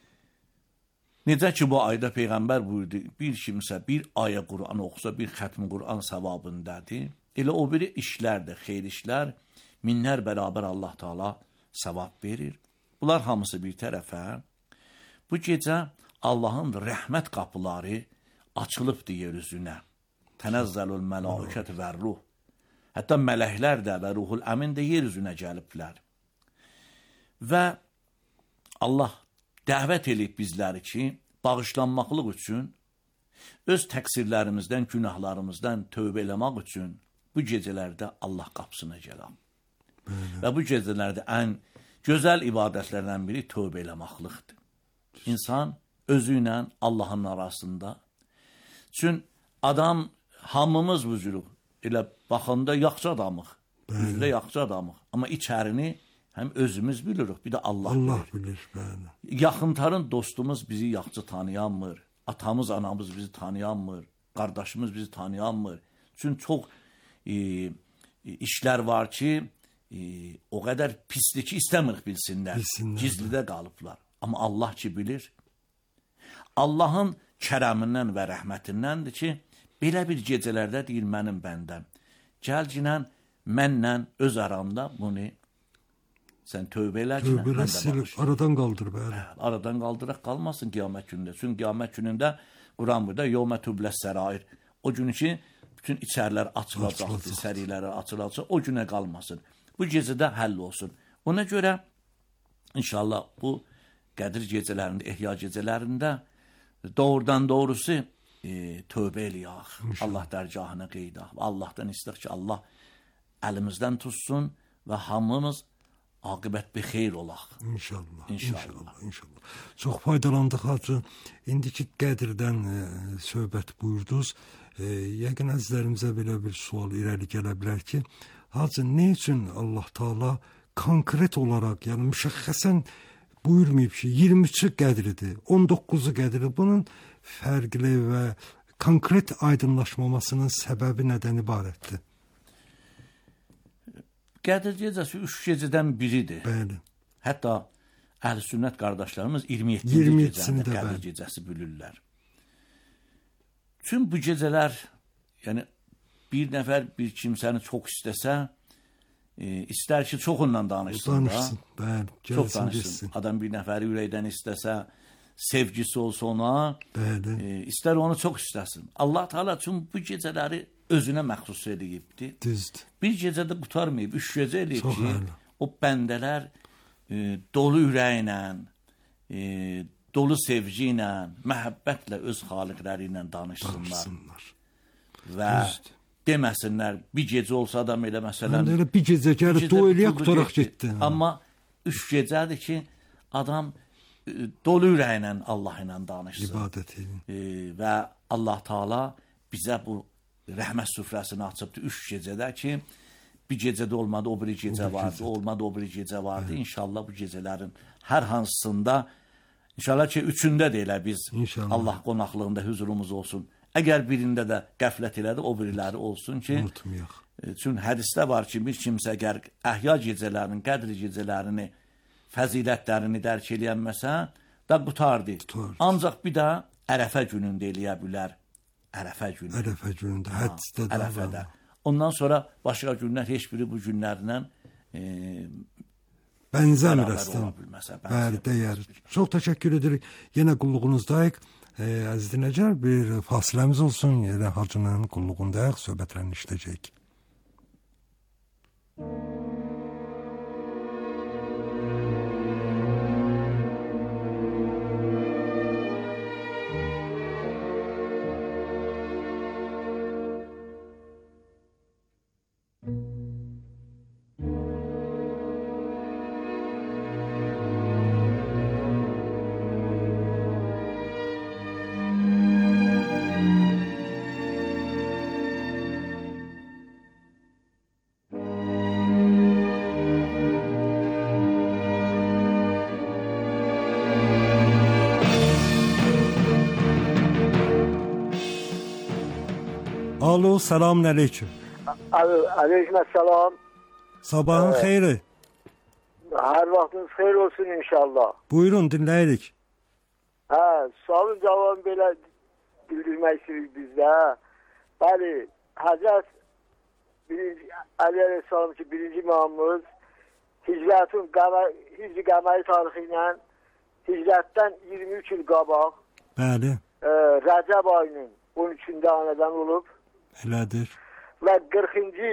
Necə ki, bu ayda Peyğəmbər buyurdu, bir kimsə bir aya Qur'an oxusa, bir xətm Qur'an savabındadır. Elə o biri işlərdir, xeyir işlər, minlər bərabər Allah Teala savab verir. Bunlar hamısı bir tərəfə. Bu gecə Allahın rəhmət qapıları açılıbdır yer üzünə. Tənəzzəlül mələikət və ruh. Hətta mələklər də və ruhul əmin də yer üzünə gəliblər. Və Allah dəvət edib bizləri ki, bağışlanmaqlıq üçün, öz təqsirlərimizdən, günahlarımızdan tövbə eləmək üçün bu gecələrdə Allah qapısına gələm. Və bu gecələrdə ən gözəl ibadətlərdən biri tövbə eləməklıqdır. İnsan özü ilə Allahın arasında. Çünki adam, hamımız vücuduq, elə baxanda yaxşı adamıq, üzrə yaxşı adamıq. Amma içərini həm özümüz bilirik, bir də Allah bilir. Yaxıntarın dostumuz bizi yaxşı tanıyanmır, atamız, anamız bizi tanıyanmır, qardaşımız bizi tanıyanmır. Çünki çox işlər var ki, o qədər pislik ki, istəmirik bilsinlər, gizlidə qalıblar. Amma Allah ki bilir, Allahın kərəmindən və rəhmətindəndir ki, belə bir gecələrdə deyir mənim bəndəm, gəl cinən mənlə öz aramda bunu sən tövbə elə cinən, mən də bağışlayın. Aradan qaldır bəli. Aradan qaldıraq qalmasın qiyamət günündə. Çünki qiyamət günündə Quran burada yevmə tübləs sərair. O günü ki, bütün içərilər açılacaqdır, səriləri açılacaq, o günə qalmasın. Bu gecədə həll olsun. Ona görə inşallah bu Qədir gecələrində, ehya gecələrində doğrudan doğrusu tövbə eləyək. Allah dərgahına qeydaq. Allahdan istəyək ki, Allah əlimizdən tutsun və hamımız aqibət bir xeyr olaq. İnşallah. Çox faydalandıq hacı. İndiki Qədirdən söhbət buyurdunuz. Yəqin əzizlərimizə belə bir sual irəli gələ bilər ki, hacı, nə üçün Allah Teala konkret olaraq, yəni müşəxxəsən buyurmayıb ki, 23-ü Qədridir, 19-u Qədridir. Bunun fərqli və konkret aydınlaşmamasının səbəbi nədən ibarətdir? Qədir gecəsi 3 gecədən biridir. Bəli. Hətta əhl-sünnət qardaşlarımız 27-ci gecəndə Qədir gecəsi bilirlər. Tüm bu gecələr, yəni bir nəfər bir kimsəni çox istəsə, istər ki, çox ondan danışsın. Çox danışsın. Adam bir nəfəri ürəkdən istəsə, sevgisi olsa ona, istər onu çox istəsin. Allah Teala üçün bu gecələri özünə məxsus edibdir. Düzdür. Bir gecədə qutarmayıb, 3 gecə edib ki, o bəndələr dolu ürəklə, dolu sevgi ilə, məhəbbətlə öz xaliqləri ilə danışsınlar. Və deməsinlər, bir gecə olsa adam elə məsələn... Elə bir gecə gəlib, dua eləyək, qutaraq getdi. Amma 3 gecədir ki, adam dolu ürəklə Allah ilə danışsın. İbadət edin. Və Allah Teala bizə bu rəhmət süfrəsini açıbdır 3 gecədə ki, bir gecədə olmadı, o biri gecə vardı, olmadı, o biri gecə vardı. İnşallah bu gecələrin hər hansısında, inşallah ki, üçündə də elə biz Allah qonaqlığında huzurumuz olsun. Əgər birində də qəflət elədi, o biriləri olsun ki, çünki hədisdə var ki, bir kimsə əgər əhya gecələrinin, qədri gecələrini, fəzilətlərini dərk eləyənməsə, da qutardı. Ancaq bir də Ərəfə günündə eləyə bilər. Ərəfə günü. Ərəfə günündə, hədisdə də Ərəfədə. Ondan sonra başqa günlər heç biri bu günlərlə bənzəmir əslən. Bəli, dəyər. Çox təşəkkür edirik. Yenə qulluğunuzdayıq. Əziz dinləyicilər, bir fasiləmiz olsun. Yenə Hacının qulluğundayıq. Söhbətlərini işləyəcəyik. Alo, selamun aleyküm. Aleyküm selam. Sabahın xeyri. Her vaxtınız xeyir olsun inşallah. Buyurun, dinləyirik. Sualın cavabını belə bildirmək istirik bizdə. Bəli, Həzrət Ali Aleyhisselam ki, birinci imamımız hicri qəməri tarixi ilə hicrətdən 23 il qabaq Rəcəb ayının 13-də anadan olub. Elədir. Və 40-cı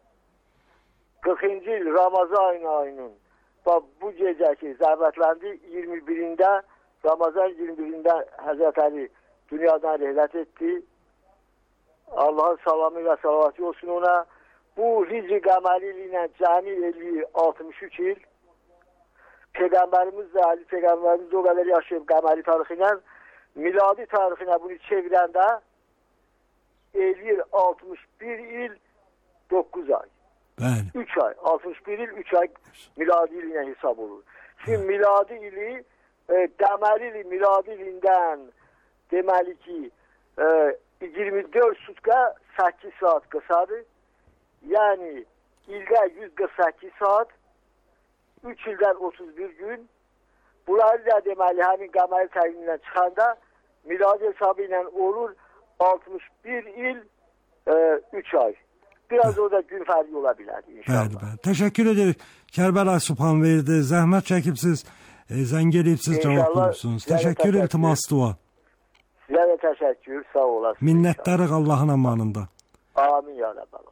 il Ramazan ayının bu gecəki zərbətləndir 21-də Ramazan 21-də Həzrət Əli dünyadan rəhlət etdi. Allahın salamı və salavatı olsun ona. Bu hicri qəməri ilə cəmi eləyir 63 il. Peyğəmbərimiz də, Ali Peyğəmbərimiz o qədər yaşayıb qəməri tarixi ilə, miladi tarixinə bunu çevirəndə eləyir 61 il 9 ay. Bəli. 3 ay. 61 il 3 ay miladi il ilə hesab olur. Şimdi miladi ili qəməri ili miladi ilindən deməli ki 24 sutka 8 saat qısadır. Yəni ildə 148 saat 3 ildən 31 gün. Bunları da deməli həmin qəməri təqvimindən çıxanda miladi hesabı ilə olur 61 il 3 ay. Biraz orada gün fərqi ola bilər inşallah. Bəli. Təşəkkür edirik. Kərbəlayi Subhanverdi, zəhmət çəkibsiz, zəng edibsiz, cavab bulursunuz. Təşəkkür, iltimas dua. Sizə də təşəkkür, sağ olasınız. Minnətdarıq Allahın amanında. Amin ya Rabbi.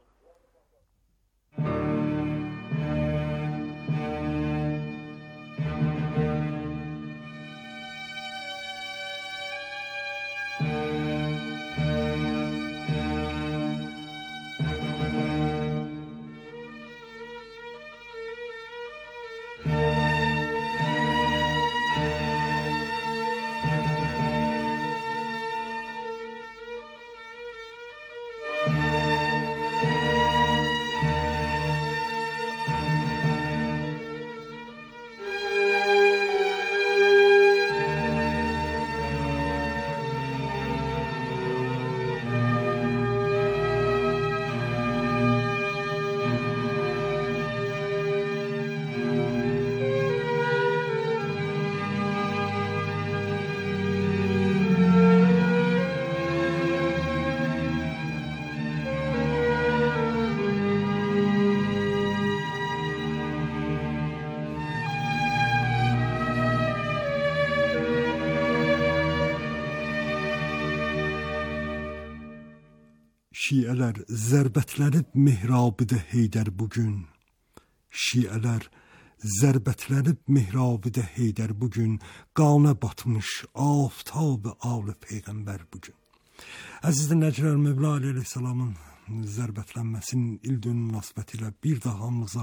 Şiələr zərbətlənib mehrabidə Heydər bugün. Şiələr zərbətlənib mehrabidə Heydər bugün. Qana batmış aftab-ı al Peyğəmbər bugün. Əziz dinləyicilər, Mövla Aleyhisselamın zərbətlənməsinin ildönüm münasibətilə bir daha hamımıza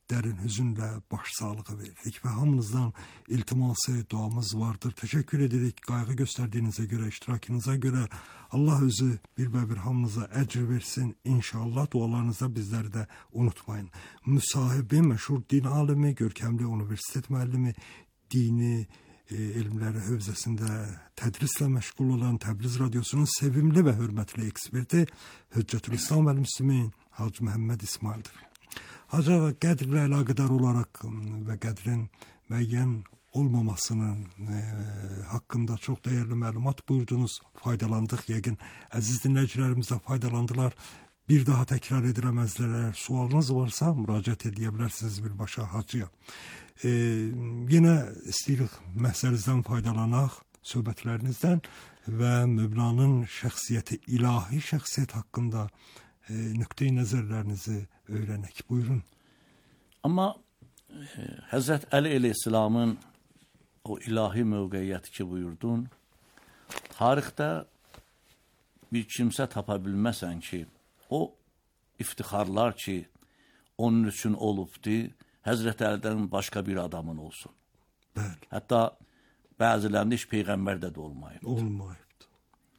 dərin hüzünlə başsağlığı veririk və hamınızdan iltiması, duamız vardır. Təşəkkür edirik qayğı göstərdiyinizə görə, iştirakınıza görə. Allah özü bir hamınıza əcr versin. İnşallah dualarınızda bizləri də unutmayın. Müsahibi, məşhur din alimi, görkəmli universitet müəllimi, dini elmləri hövzəsində tədrislə məşğul olan Təbriz Radiosunun sevimli və hörmətli eksperti Hüccətülislam vəl-Müslimin Hacı Məhəmməd İsmaildir. Hacı ağa, qədrlə əlaqədar olaraq və qədrin müəyyən olmamasının haqqında çox dəyərli məlumat buyurdunuz, faydalandıq. Yəqin əziz dinləyicilərimiz də faydalandılar. Bir daha təkrar edirəm, əzizlər, sualınız varsa müraciət edə bilərsiniz birbaşa hacıya. Yenə istəyirik məhsərinizdən faydalanaq, söhbətlərinizdən və Mövlanın şəxsiyyəti, ilahi şəxsiyyət haqqında nöqteyi nəzərlərinizi öyrənək. Buyurun. Amma Həzrət Əli əleyhissalamın o ilahi mövqeyyəti ki buyurdun, tarixdə bir kimsə tapa bilməsən ki, o iftixarlar ki onun üçün olubdu, Həzrət Əlidən başqa bir adamın olsun. Bəli. Hətta bəzilərində heç peyğəmbərdə də olmayıb. Olmayıb.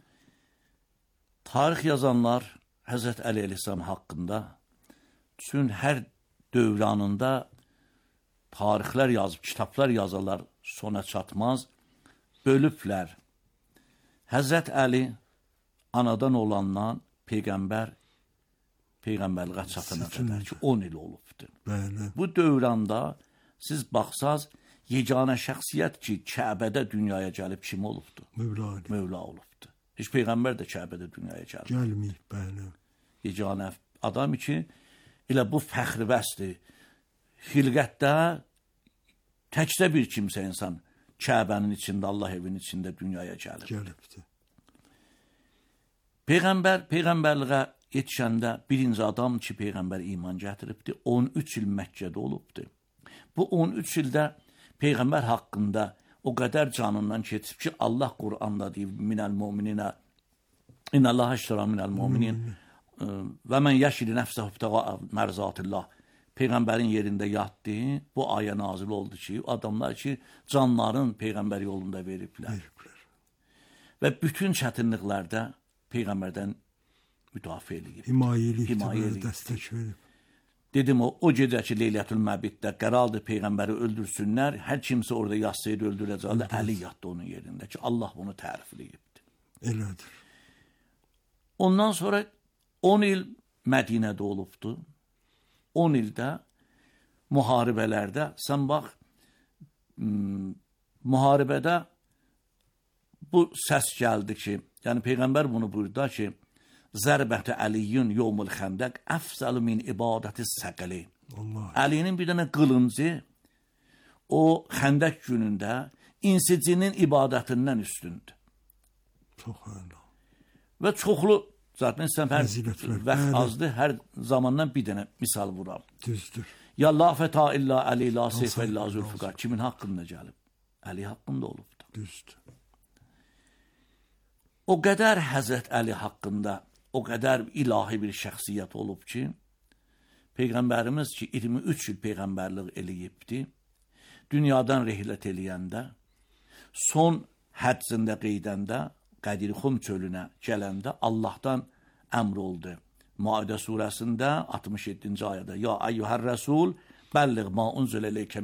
Tarix yazanlar Həzrət Əli əleyhissalam haqqında üçün hər dövranında tarixlər yazıb, kitablar yazarlar, sona çatmaz, bölüblər. Həzrət Əli anadan olandan peyğəmbərliğə çatana qədər ki, 10 il olubdur. Bəli. Bu dövranda siz baxsaz, yeganə şəxsiyyət ki, Kəbədə dünyaya gəlib kim olubdur? Mövla olubdur. Heç peyğəmbər də Kəbədə dünyaya gəlib. Gəlməyib, bəli. Yeganə adam ki, elə bu fəxrivəsdir. Xilqətdə təkcə bir kimsə insan Kəbənin içində, Allah evinin içində dünyaya gəlib. Gəlibdir. Peyğəmbərliğə yetişəndə birinci adam ki, Peyğəmbər iman gətiribdir, 13 il Məkkədə olubdur. Bu 13 ildə Peyğəmbər haqqında o qədər canından keçib ki, Allah Qur'anda deyib, minəl mu'mininə, inəllaha iştira minəl mu'minin və mən yəşiri nəfsəhu ibtiğa mərzatillah. Peyğəmbərin yerində yatdı, bu ayə nazil oldu ki, adamlar ki, canların Peyğəmbər yolunda veriblər. Və bütün çətinliklərdə Peyğəmbərdən müdafiə edib. Himayə dəstək verib. Dedim, o gecə ki, Leylətül Məbiddə qərardır Peyğəmbəri öldürsünlər, hər kimsə orada yatsaydı, öldürəcəklər, Əli yatdı onun yerində ki, Allah bunu tərifləyibdir. Elədir. Ondan sonra 10 il Mədinədə olubdur. 10 ildə müharibələrdə, sən bax, müharibədə bu səs gəldi ki, yəni Peyğəmbər bunu buyurdu ki, Zərbətə Əliyyün yomul xəndəq əfzəl min ibadəti səqəli. Əlinin bir dənə qılıncı o xəndək günündə insicinin ibadətindən üstündür. Çox əla. Və çoxlu, zaten səfər vaxt azdır, hər zamandan bir dənə misal vuram. Düzdür. Ya la fəta illa Əli, la seyfə illa zülfüqar. Kimin haqqında gəlib? Əli haqqında olubdur. Düzdür. O qədər Həzrət Əli haqqında o qədər ilahi bir şəxsiyyət olub ki, Peyğəmbərimiz ki, 23 il Peyğəmbərlik eləyibdi, dünyadan rehlət eləyəndə, son həccində qeydəndə, Qədir Xum çölünə gələndə Allahdan əmr oldu. Maidə surəsində 67-ci ayədə, Ya əyyuhər rəsul, bəlliq ma unzil eleykə